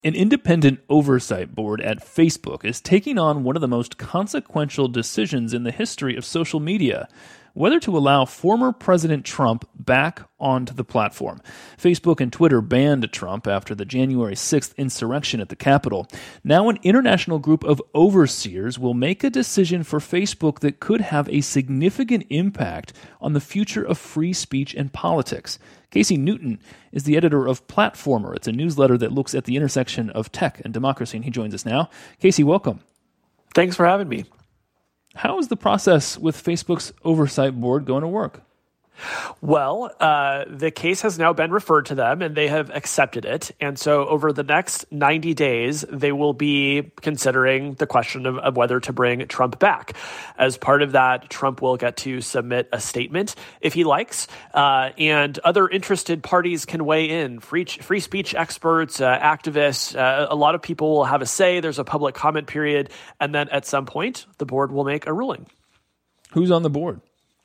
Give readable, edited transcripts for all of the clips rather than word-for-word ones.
An independent oversight board at Facebook is taking on one of the most consequential decisions in the history of social media: whether to allow former President Trump back onto the platform. Facebook and Twitter banned Trump after the January 6th insurrection at the Capitol. Now an international group of overseers will make a decision for Facebook that could have a significant impact on the future of free speech and politics. Casey Newton is the editor of Platformer. It's a newsletter that looks at the intersection of tech and democracy, and he joins us now. Casey, welcome. Thanks for having me. How is the process with Facebook's oversight board going to work? Well, the case has now been referred to them, and they have accepted it. And so over the next 90 days, they will be considering the question of whether to bring Trump back. As part of that, Trump will get to submit a statement if he likes, and other interested parties can weigh in. Free speech experts, activists, a lot of people will have a say. There's a public comment period, and then at some point, the board will make a ruling. Who's on the board?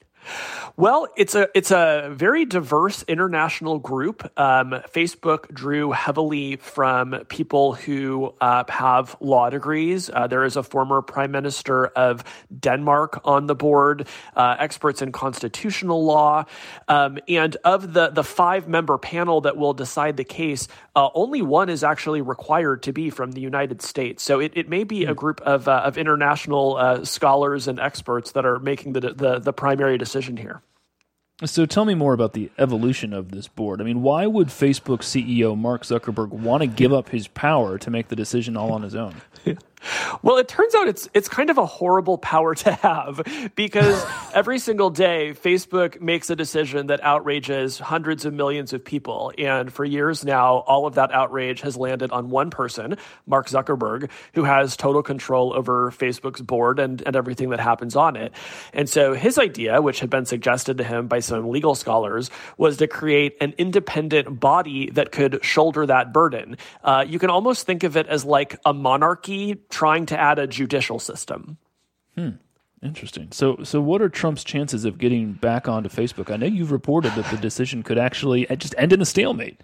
Well, it's a very diverse international group. Facebook drew heavily from people who have law degrees. There is a former prime minister of Denmark on the board, experts in constitutional law. And of the 5-member panel that will decide the case, only one is actually required to be from the United States. So it may be a group of international scholars and experts that are making the primary decision here. So tell me more about the evolution of this board. I mean, why would Facebook CEO Mark Zuckerberg want to give up his power to make the decision all on his own? Well, it turns out it's kind of a horrible power to have, because every single day Facebook makes a decision that outrages hundreds of millions of people. And for years now, all of that outrage has landed on one person, Mark Zuckerberg, who has total control over Facebook's board and everything that happens on it. And so his idea, which had been suggested to him by some legal scholars, was to create an independent body that could shoulder that burden. You can almost think of it as like a monarchy trying to add a judicial system. Interesting. So what are Trump's chances of getting back onto Facebook? I know you've reported that the decision could actually just end in a stalemate.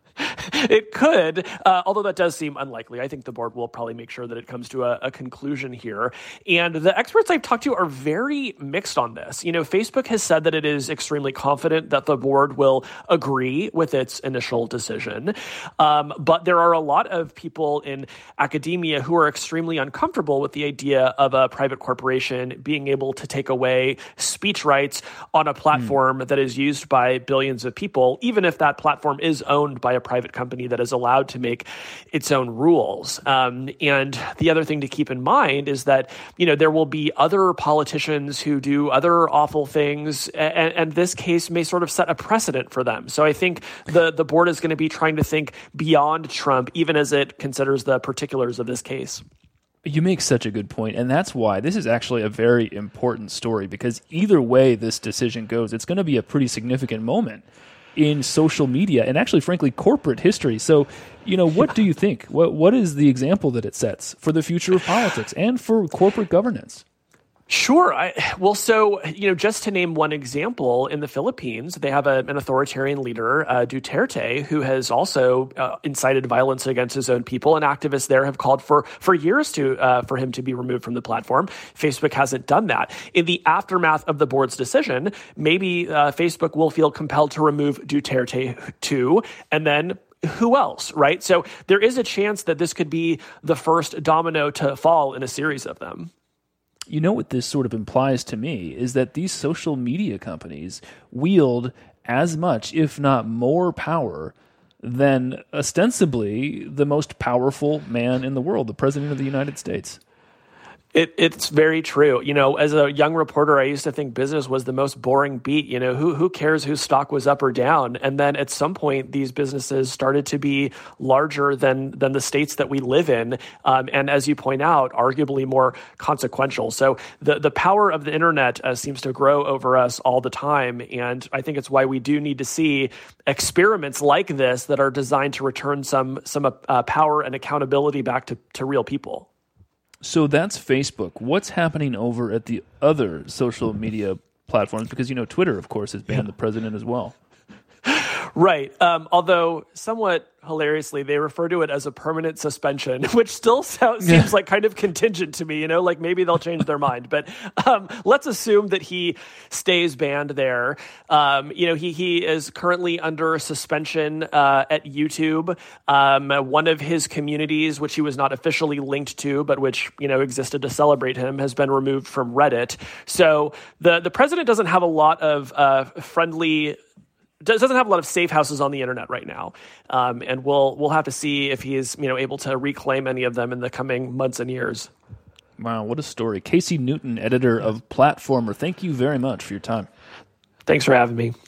It could, although that does seem unlikely. I think the board will probably make sure that it comes to a conclusion here. And the experts I've talked to are very mixed on this. You know, Facebook has said that it is extremely confident that the board will agree with its initial decision. But there are a lot of people in academia who are extremely uncomfortable with the idea of a private corporation being able to take away speech rights on a platform that is used by billions of people, even if that platform is owned by a private company that is allowed to make its own rules. And the other thing to keep in mind is that, you know, there will be other politicians who do other awful things, and this case may sort of set a precedent for them. So I think the board is going to be trying to think beyond Trump, even as it considers the particulars of this case. You make such a good point, and that's why this is actually a very important story, because either way this decision goes, it's going to be a pretty significant moment in social media and actually, frankly, corporate history. So, you know, what do you think? What is the example that it sets for the future of politics and for corporate governance? Sure. So, you know, just to name one example, in the Philippines, they have an authoritarian leader, Duterte, who has also incited violence against his own people, and activists there have called for years for him to be removed from the platform. Facebook hasn't done that. In the aftermath of the board's decision, maybe Facebook will feel compelled to remove Duterte too, and then who else, right? So there is a chance that this could be the first domino to fall in a series of them. You know what this sort of implies to me is that these social media companies wield as much, if not more, power than ostensibly the most powerful man in the world, the President of the United States. It's very true. You know, as a young reporter, I used to think business was the most boring beat. You know, who cares whose stock was up or down? And then at some point, these businesses started to be larger than the states that we live in. And as you point out, arguably more consequential. So the power of the internet seems to grow over us all the time. And I think it's why we do need to see experiments like this that are designed to return some power and accountability back to real people. So that's Facebook. What's happening over at the other social media platforms? Because, you know, Twitter, of course, has banned the president as well. Right. Although somewhat hilariously, they refer to it as a permanent suspension, which still seems like kind of contingent to me, like maybe they'll change their mind. But let's assume that he stays banned there. He is currently under suspension at YouTube. One of his communities, which he was not officially linked to, but which, existed to celebrate him, has been removed from Reddit. So the president doesn't have a lot of doesn't have a lot of safe houses on the internet right now, and we'll have to see if he is able to reclaim any of them in the coming months and years. Wow, what a story! Casey Newton, editor of Platformer. Thank you very much for your time. Thanks for having me.